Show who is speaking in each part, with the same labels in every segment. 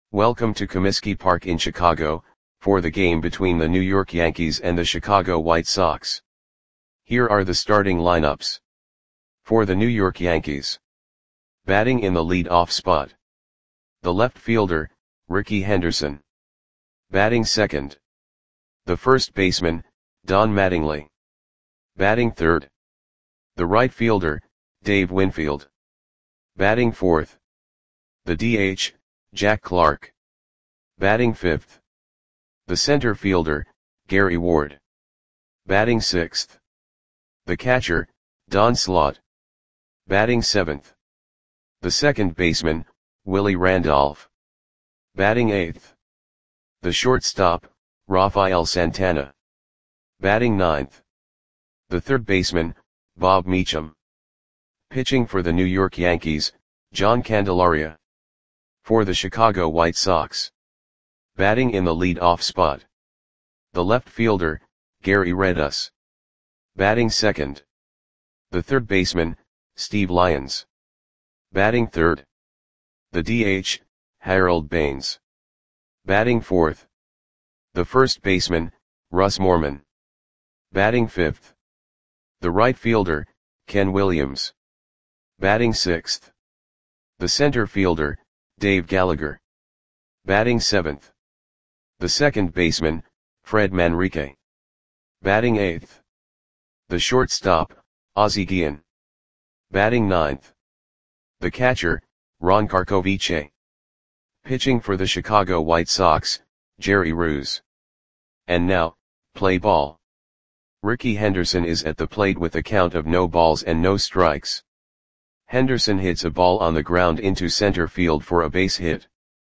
Speaker 1: Welcome to Comiskey Park in Chicago, for the game between the New York Yankees and the Chicago White Sox. Here are the starting lineups. For the New York Yankees. Batting in the lead-off spot. The left fielder, Rickey Henderson. Batting second. The first baseman, Don Mattingly. Batting third. The right fielder, Dave Winfield. Batting fourth. The DH, Jack Clark. Batting fifth. The center fielder, Gary Ward. Batting sixth. The catcher, Don Slaught. Batting seventh. The second baseman, Willie Randolph. Batting eighth. The shortstop, Rafael Santana. Batting ninth. The third baseman, Bob Meacham. Pitching for the New York Yankees, John Candelaria. For the Chicago White Sox. Batting in the lead-off spot. The left fielder, Gary Redus. Batting second. The third baseman, Steve Lyons. Batting third. The DH, Harold Baines. Batting fourth. The first baseman, Russ Morman. Batting fifth. The right fielder, Ken Williams. Batting sixth. The center fielder, Dave Gallagher. Batting seventh. The second baseman, Fred Manrique. Batting eighth. The shortstop, Ozzie Guillen. Batting ninth. The catcher, Ron Karkovice. Pitching for the Chicago White Sox, Jerry Roos. And now, play ball. Rickey Henderson is at the plate with a count of no balls and no strikes. Henderson hits a ball on the ground into center field for a base hit.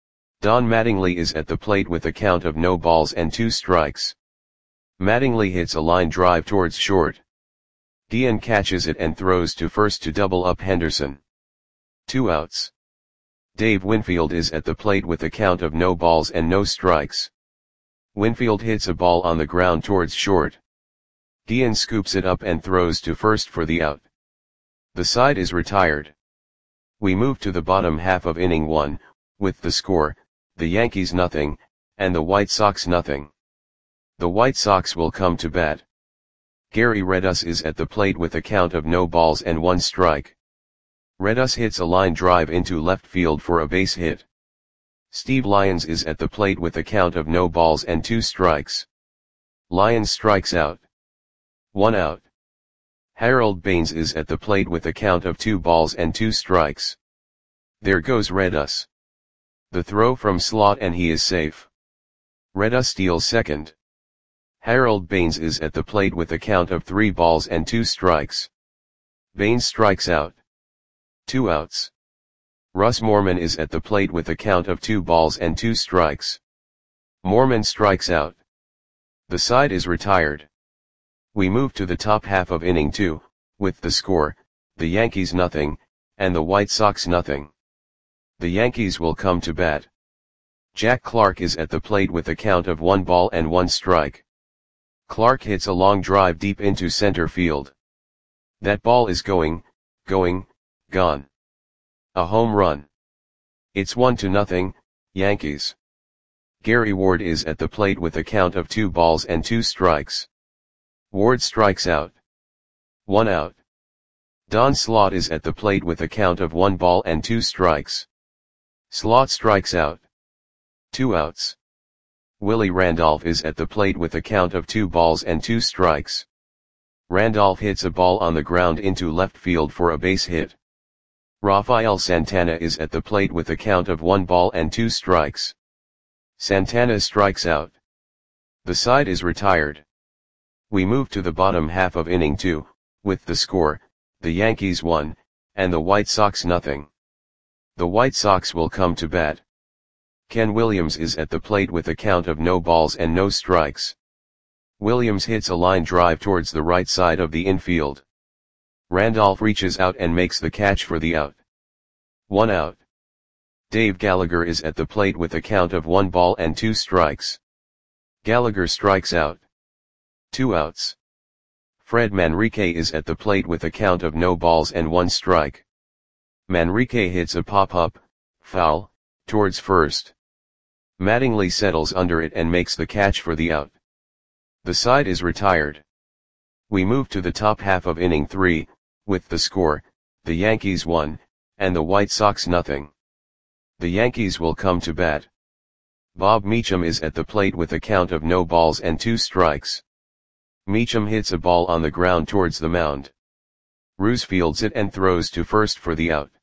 Speaker 1: Don Mattingly is at the plate with a count of no balls and 2 strikes. Mattingly hits a line drive towards short. Guillen catches it and throws to first to double up Henderson. 2 outs. Dave Winfield is at the plate with a count of no balls and no strikes. Winfield hits a ball on the ground towards short. Guillen scoops it up and throws to first for the out. The side is retired. We move to the bottom half of inning 1, with the score, the Yankees nothing, and the White Sox nothing. The White Sox will come to bat. Gary Redus is at the plate with a count of no balls and 1 strike. Redus hits a line drive into left field for a base hit. Steve Lyons is at the plate with a count of no balls and 2 strikes. Lyons strikes out. 1 out. Harold Baines is at the plate with a count of 2 balls and 2 strikes. There goes Redus. The throw from Slaught and he is safe. Redus steals second. Harold Baines is at the plate with a count of 3 balls and 2 strikes. Baines strikes out. 2 outs. Russ Morman is at the plate with a count of 2 balls and 2 strikes. Morman strikes out. The side is retired. We move to the top half of inning 2, with the score, the Yankees nothing, and the White Sox nothing. The Yankees will come to bat. Jack Clark is at the plate with a count of 1 ball and 1 strike. Clark hits a long drive deep into center field. That ball is going, gone. A home run. It's 1-0, Yankees. Gary Ward is at the plate with a count of 2 balls and 2 strikes. Ward strikes out. 1 out. Don Slaught is at the plate with a count of 1 ball and 2 strikes. Slaught strikes out. 2 outs. Willie Randolph is at the plate with a count of 2 balls and 2 strikes. Randolph hits a ball on the ground into left field for a base hit. Rafael Santana is at the plate with a count of 1 ball and 2 strikes. Santana strikes out. The side is retired. We move to the bottom half of inning 2, with the score, the Yankees 1, and the White Sox nothing. The White Sox will come to bat. Ken Williams is at the plate with a count of no balls and no strikes. Williams hits a line drive towards the right side of the infield. Randolph reaches out and makes the catch for the out. 1 out. Dave Gallagher is at the plate with a count of 1 ball and 2 strikes. Gallagher strikes out. 2 outs. Fred Manrique is at the plate with a count of no balls and 1 strike. Manrique hits a pop-up, foul, towards first. Mattingly settles under it and makes the catch for the out. The side is retired. We move to the top half of inning 3, with the score, the Yankees 1, and the White Sox nothing. The Yankees will come to bat. Bob Meacham is at the plate with a count of no balls and 2 strikes. Meacham hits a ball on the ground towards the mound. Roos fields it and throws to first for the out.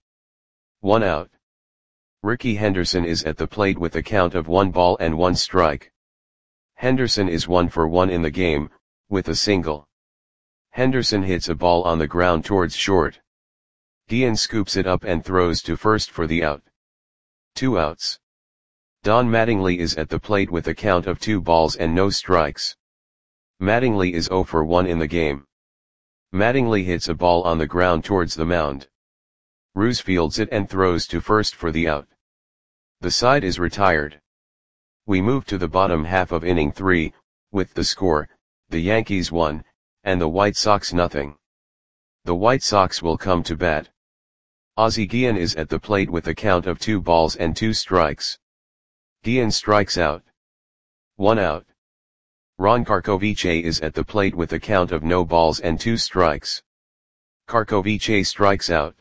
Speaker 1: 1 out. Rickey Henderson is at the plate with a count of 1 ball and 1 strike. Henderson is 1 for 1 in the game, with a single. Henderson hits a ball on the ground towards short. Guillen scoops it up and throws to first for the out. 2 outs. Don Mattingly is at the plate with a count of 2 balls and no strikes. Mattingly is 0 for 1 in the game. Mattingly hits a ball on the ground towards the mound. Roos fields it and throws to first for the out. The side is retired. We move to the bottom half of inning 3, with the score, the Yankees 1, and the White Sox nothing. The White Sox will come to bat. Ozzie Guillen is at the plate with a count of 2 balls and 2 strikes. Guillen strikes out. 1 out. Ron Karkovice is at the plate with a count of no balls and 2 strikes. Karkovice strikes out.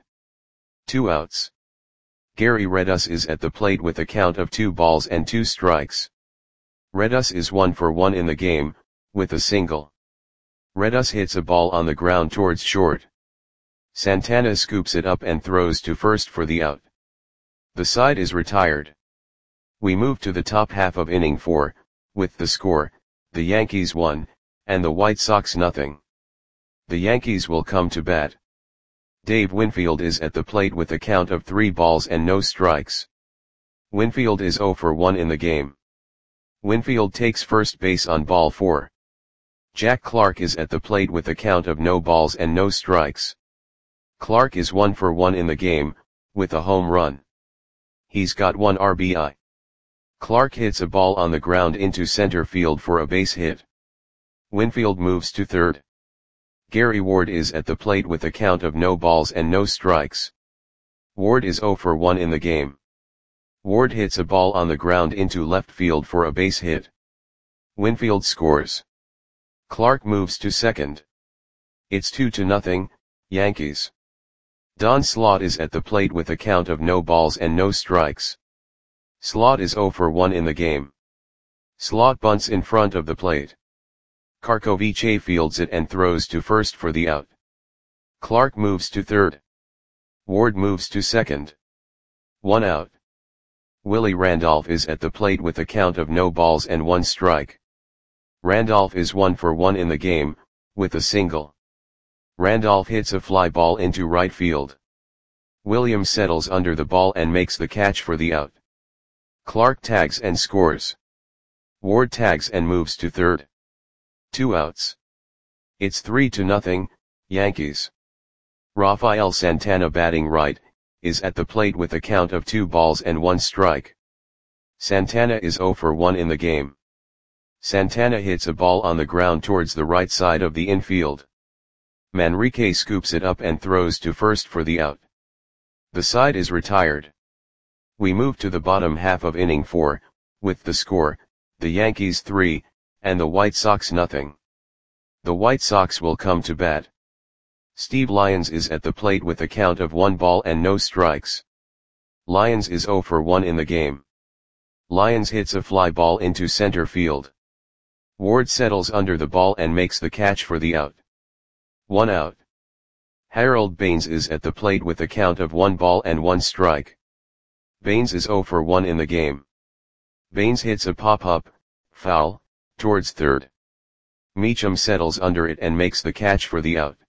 Speaker 1: 2 outs. Gary Redus is at the plate with a count of 2 balls and 2 strikes. Redus is 1 for 1 in the game, with a single. Redus hits a ball on the ground towards short. Santana scoops it up and throws to first for the out. The side is retired. We move to the top half of inning 4, with the score, the Yankees 1, and the White Sox nothing. The Yankees will come to bat. Dave Winfield is at the plate with a count of 3 balls and no strikes. Winfield is 0 for 1 in the game. Winfield takes first base on ball 4. Jack Clark is at the plate with a count of no balls and no strikes. Clark is 1 for 1 in the game, with a home run. He's got 1 RBI. Clark hits a ball on the ground into center field for a base hit. Winfield moves to third. Gary Ward is at the plate with a count of no balls and no strikes. Ward is 0 for 1 in the game. Ward hits a ball on the ground into left field for a base hit. Winfield scores. Clark moves to second. It's 2-0, Yankees. Don Slaught is at the plate with a count of no balls and no strikes. Slaught is 0 for 1 in the game. Slaught bunts in front of the plate. Karkovice fields it and throws to first for the out. Clark moves to third. Ward moves to second. 1 out. Willie Randolph is at the plate with a count of no balls and 1 strike. Randolph is 1 for 1 in the game, with a single. Randolph hits a fly ball into right field. Williams settles under the ball and makes the catch for the out. Clark tags and scores. Ward tags and moves to third. 2 outs. It's 3-0, Yankees. Rafael Santana batting right, is at the plate with a count of 2 balls and 1 strike. Santana is 0 for 1 in the game. Santana hits a ball on the ground towards the right side of the infield. Manrique scoops it up and throws to first for the out. The side is retired. We move to the bottom half of inning 4, with the score, the Yankees 3, and the White Sox nothing. The White Sox will come to bat. Steve Lyons is at the plate with a count of 1 ball and no strikes. Lyons is 0 for 1 in the game. Lyons hits a fly ball into center field. Ward settles under the ball and makes the catch for the out. 1 out. Harold Baines is at the plate with a count of 1 ball and 1 strike. Baines is 0 for 1 in the game. Baines hits a pop-up, foul, towards third. Meacham settles under it and makes the catch for the out.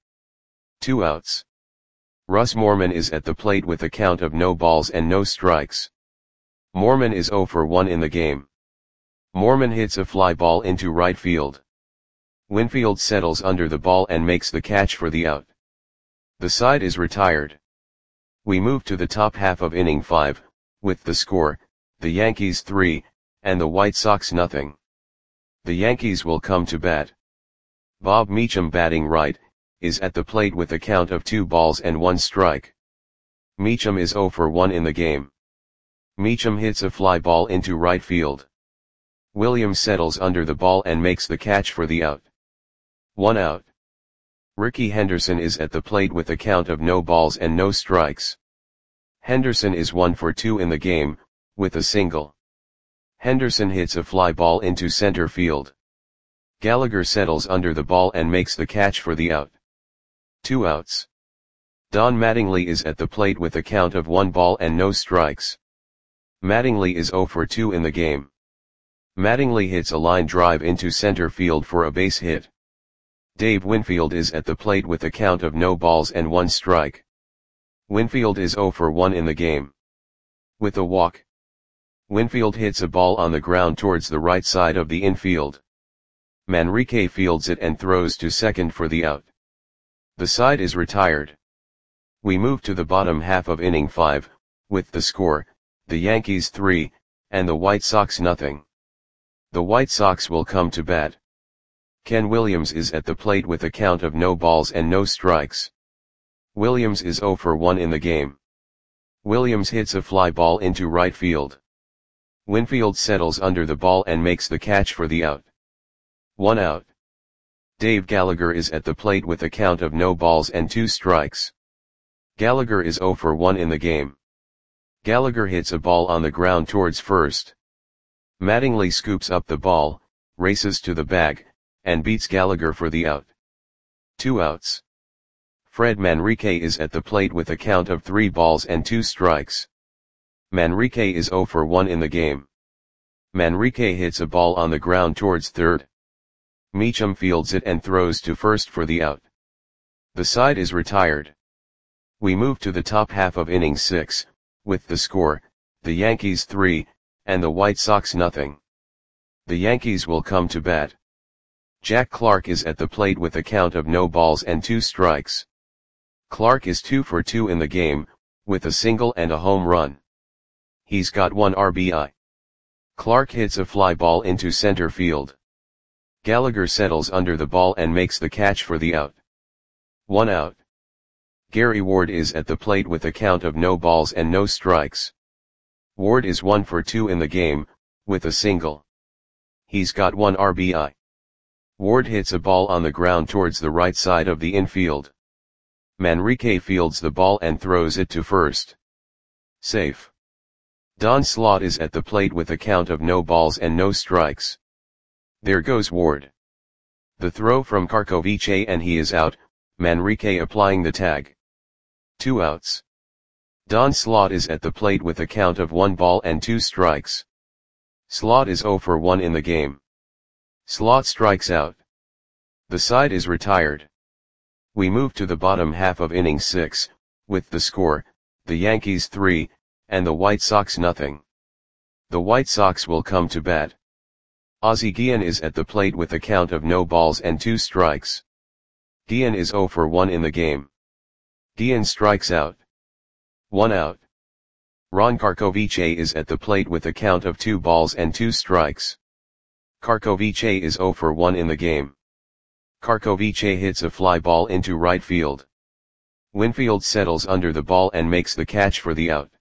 Speaker 1: 2 outs. Russ Moorman is at the plate with a count of no balls and no strikes. Moorman is 0 for 1 in the game. Moorman hits a fly ball into right field. Winfield settles under the ball and makes the catch for the out. The side is retired. We move to the top half of inning 5, with the score, the Yankees 3, and the White Sox nothing. The Yankees will come to bat. Bob Meacham batting right, is at the plate with a count of 2 balls and 1 strike. Meacham is 0 for 1 in the game. Meacham hits a fly ball into right field. Williams settles under the ball and makes the catch for the out. 1 out. Rickey Henderson is at the plate with a count of no balls and no strikes. Henderson is 1 for 2 in the game, with a single. Henderson hits a fly ball into center field. Gallagher settles under the ball and makes the catch for the out. 2 outs. Don Mattingly is at the plate with a count of 1 ball and no strikes. Mattingly is 0 for 2 in the game. Mattingly hits a line drive into center field for a base hit. Dave Winfield is at the plate with a count of no balls and 1 strike. Winfield is 0 for 1 in the game. With a walk, Winfield hits a ball on the ground towards the right side of the infield. Manrique fields it and throws to second for the out. The side is retired. We move to the bottom half of inning 5, with the score, the Yankees 3, and the White Sox nothing. The White Sox will come to bat. Ken Williams is at the plate with a count of no balls and no strikes. Williams is 0 for 1 in the game. Williams hits a fly ball into right field. Winfield settles under the ball and makes the catch for the out. 1 out. Dave Gallagher is at the plate with a count of no balls and 2 strikes. Gallagher is 0 for 1 in the game. Gallagher hits a ball on the ground towards first. Mattingly scoops up the ball, races to the bag, and beats Gallagher for the out. 2 outs. Fred Manrique is at the plate with a count of 3 balls and 2 strikes. Manrique is 0 for 1 in the game. Manrique hits a ball on the ground towards third. Meacham fields it and throws to first for the out. The side is retired. We move to the top half of inning 6, with the score, the Yankees 3, and the White Sox nothing. The Yankees will come to bat. Jack Clark is at the plate with a count of no balls and 2 strikes. Clark is 2 for 2 in the game, with a single and a home run. He's got 1 RBI. Clark hits a fly ball into center field. Gallagher settles under the ball and makes the catch for the out. 1 out. Gary Ward is at the plate with a count of no balls and no strikes. Ward is 1 for 2 in the game, with a single. He's got 1 RBI. Ward hits a ball on the ground towards the right side of the infield. Manrique fields the ball and throws it to first. Safe. Don Slaught is at the plate with a count of no balls and no strikes. There goes Ward. The throw from Karkovice and he is out, Manrique applying the tag. 2 outs. Don Slaught is at the plate with a count of 1 ball and 2 strikes. Slaught is 0 for 1 in the game. Slaught strikes out. The side is retired. We move to the bottom half of inning 6, with the score, the Yankees 3, and the White Sox nothing. The White Sox will come to bat. Ozzie Guillen is at the plate with a count of no balls and 2 strikes. Guillen is 0 for 1 in the game. Guillen strikes out. 1 out. Ron Karkovice is at the plate with a count of 2 balls and 2 strikes. Karkovice is 0 for 1 in the game. Karkovice hits a fly ball into right field. Winfield settles under the ball and makes the catch for the out.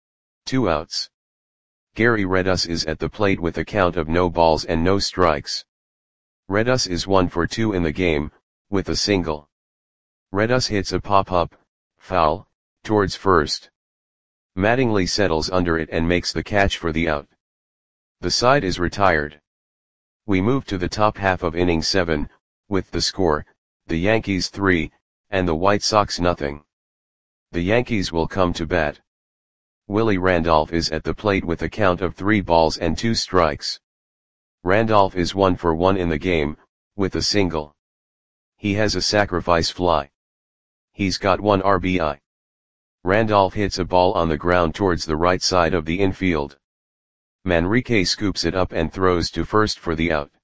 Speaker 1: 2 outs. Gary Redus is at the plate with a count of no balls and no strikes. Redus is 1 for 2 in the game, with a single. Redus hits a pop-up, foul, towards first. Mattingly settles under it and makes the catch for the out. The side is retired. We move to the top half of inning 7, with the score, the Yankees 3, and the White Sox nothing. The Yankees will come to bat. Willie Randolph is at the plate with a count of 3 balls and 2 strikes. Randolph is 1 for 1 in the game, with a single. He has a sacrifice fly. He's got 1 RBI. Randolph hits a ball on the ground towards the right side of the infield. Manrique scoops it up and throws to first for the out.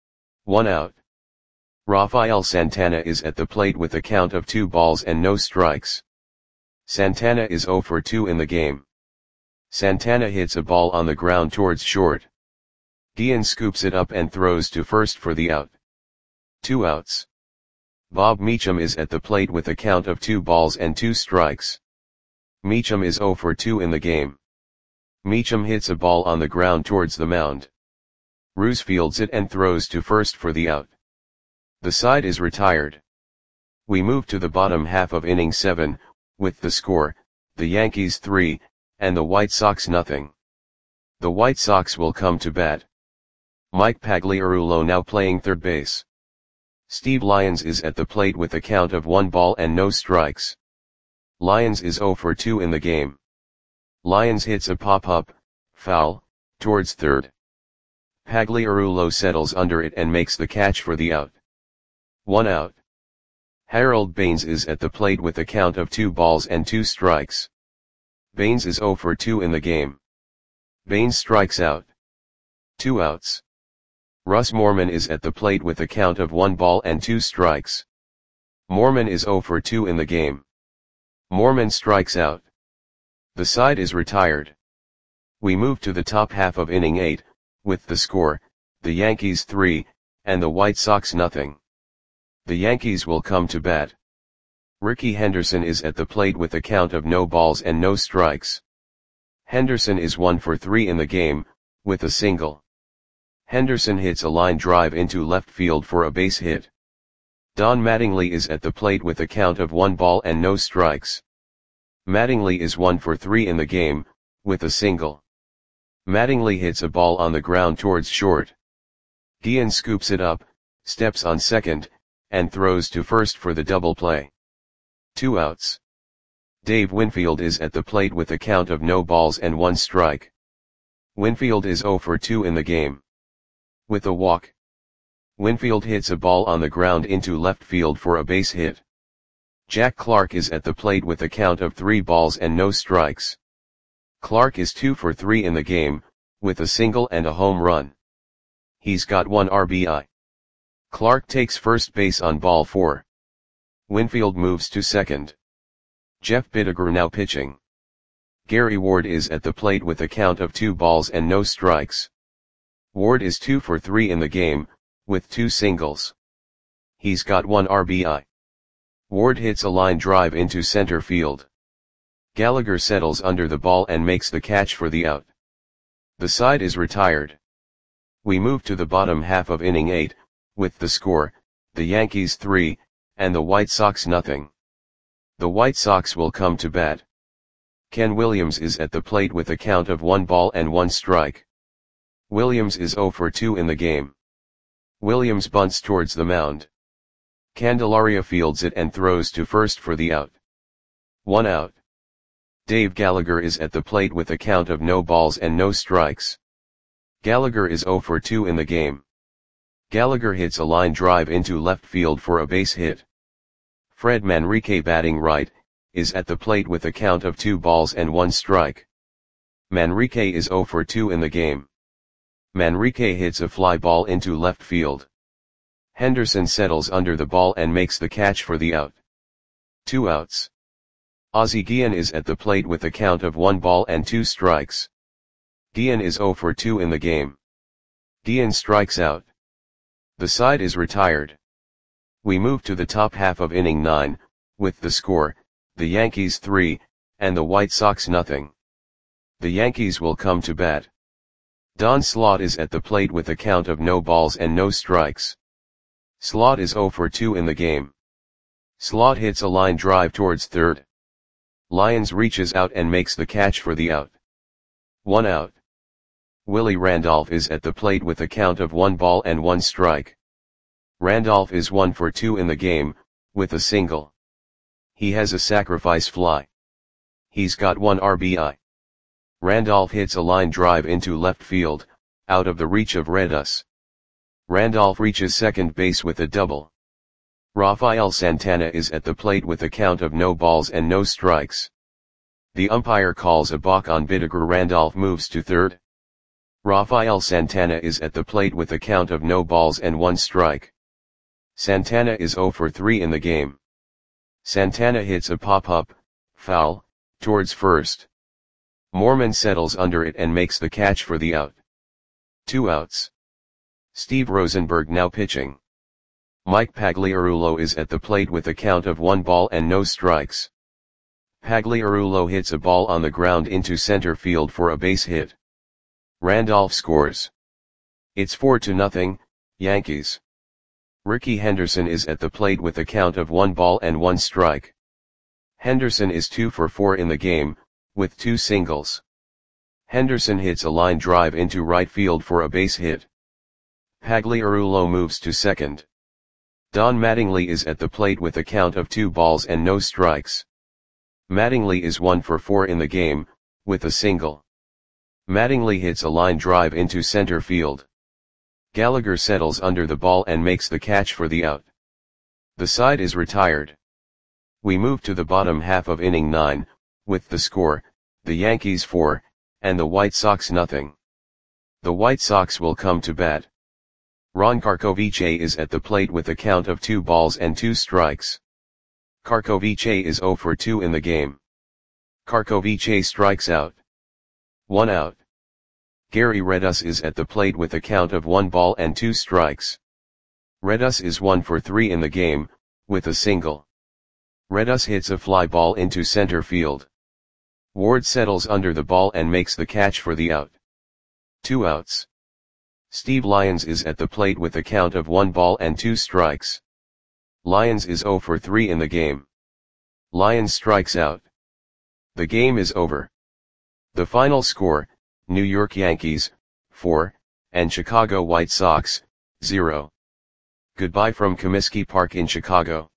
Speaker 1: 1 out. Rafael Santana is at the plate with a count of 2 balls and no strikes. Santana is 0 for 2 in the game. Santana hits a ball on the ground towards short. Guillen scoops it up and throws to first for the out. 2 outs. Bob Meacham is at the plate with a count of 2 balls and 2 strikes. Meacham is 0 for 2 in the game. Meacham hits a ball on the ground towards the mound. Roos fields it and throws to first for the out. The side is retired. We move to the bottom half of inning 7, with the score, the Yankees 3, and the White Sox nothing. The White Sox will come to bat. Mike Pagliarulo now playing third base. Steve Lyons is at the plate with a count of 1 ball and no strikes. Lyons is 0 for 2 in the game. Lyons hits a pop-up, foul, towards third. Pagliarulo settles under it and makes the catch for the out. 1 out. Harold Baines is at the plate with a count of 2 balls and 2 strikes. Baines is 0 for 2 in the game. Baines strikes out. 2 outs. Russ Moorman is at the plate with a count of 1 ball and 2 strikes. Moorman is 0 for 2 in the game. Moorman strikes out. The side is retired. We move to the top half of inning 8, with the score, the Yankees 3, and the White Sox nothing. The Yankees will come to bat. Rickey Henderson is at the plate with a count of no balls and no strikes. Henderson is 1 for 3 in the game, with a single. Henderson hits a line drive into left field for a base hit. Don Mattingly is at the plate with a count of 1 ball and no strikes. Mattingly is 1 for 3 in the game, with a single. Mattingly hits a ball on the ground towards short. Guillen scoops it up, steps on second, and throws to first for the double play. 2 outs. Dave Winfield is at the plate with a count of no balls and 1 strike. Winfield is 0 for 2 in the game. With a walk. Winfield hits a ball on the ground into left field for a base hit. Jack Clark is at the plate with a count of 3 balls and no strikes. Clark is 2 for 3 in the game, with a single and a home run. He's got 1 RBI. Clark takes first base on ball 4. Winfield moves to second. Jeff Bidiger now pitching. Gary Ward is at the plate with a count of 2 balls and no strikes. Ward is 2 for 3 in the game, with 2 singles. He's got 1 RBI. Ward hits a line drive into center field. Gallagher settles under the ball and makes the catch for the out. The side is retired. We move to the bottom half of inning 8, with the score, the Yankees 3, and the White Sox nothing. The White Sox will come to bat. Ken Williams is at the plate with a count of 1 ball and 1 strike. Williams is 0 for 2 in the game. Williams bunts towards the mound. Candelaria fields it and throws to first for the out. 1 out. Dave Gallagher is at the plate with a count of no balls and no strikes. Gallagher is 0 for 2 in the game. Gallagher hits a line drive into left field for a base hit. Fred Manrique batting right, is at the plate with a count of 2 balls and 1 strike. Manrique is 0 for 2 in the game. Manrique hits a fly ball into left field. Henderson settles under the ball and makes the catch for the out. 2 outs. Ozzie Guillen is at the plate with a count of 1 ball and 2 strikes. Guillen is 0 for 2 in the game. Guillen strikes out. The side is retired. We move to the top half of inning 9, with the score, the Yankees 3, and the White Sox nothing. The Yankees will come to bat. Don Slaught is at the plate with a count of no balls and no strikes. Slaught is 0 for 2 in the game. Slaught hits a line drive towards third. Lyons reaches out and makes the catch for the out. 1 out. Willie Randolph is at the plate with a count of 1 ball and 1 strike. Randolph is 1 for 2 in the game, with a single. He has a sacrifice fly. He's got 1 RBI. Randolph hits a line drive into left field, out of the reach of Redus. Randolph reaches second base with a double. Rafael Santana is at the plate with a count of no balls and no strikes. The umpire calls a balk on Bidiger. Randolph moves to third. Rafael Santana is at the plate with a count of no balls and 1 strike. Santana is 0 for 3 in the game. Santana hits a pop-up, foul, towards first. Moorman settles under it and makes the catch for the out. 2 outs. Steve Rosenberg now pitching. Mike Pagliarulo is at the plate with a count of 1 ball and no strikes. Pagliarulo hits a ball on the ground into center field for a base hit. Randolph scores. It's 4-0, Yankees. Rickey Henderson is at the plate with a count of 1 ball and 1 strike. Henderson is 2 for 4 in the game, with 2 singles. Henderson hits a line drive into right field for a base hit. Pagliarulo moves to second. Don Mattingly is at the plate with a count of 2 balls and no strikes. Mattingly is 1 for 4 in the game, with a single. Mattingly hits a line drive into center field. Gallagher settles under the ball and makes the catch for the out. The side is retired. We move to the bottom half of inning 9, with the score, the Yankees 4, and the White Sox nothing. The White Sox will come to bat. Ron Karkovice is at the plate with a count of 2 balls and 2 strikes. Karkovice is 0 for 2 in the game. Karkovice strikes out. 1 out. Gary Redus is at the plate with a count of 1 ball and 2 strikes. Redus is 1 for 3 in the game, with a single. Redus hits a fly ball into center field. Ward settles under the ball and makes the catch for the out. 2 outs. Steve Lyons is at the plate with a count of 1 ball and 2 strikes. Lyons is 0 for 3 in the game. Lyons strikes out. The game is over. The final score, New York Yankees, 4, and Chicago White Sox, 0. Goodbye from Comiskey Park in Chicago.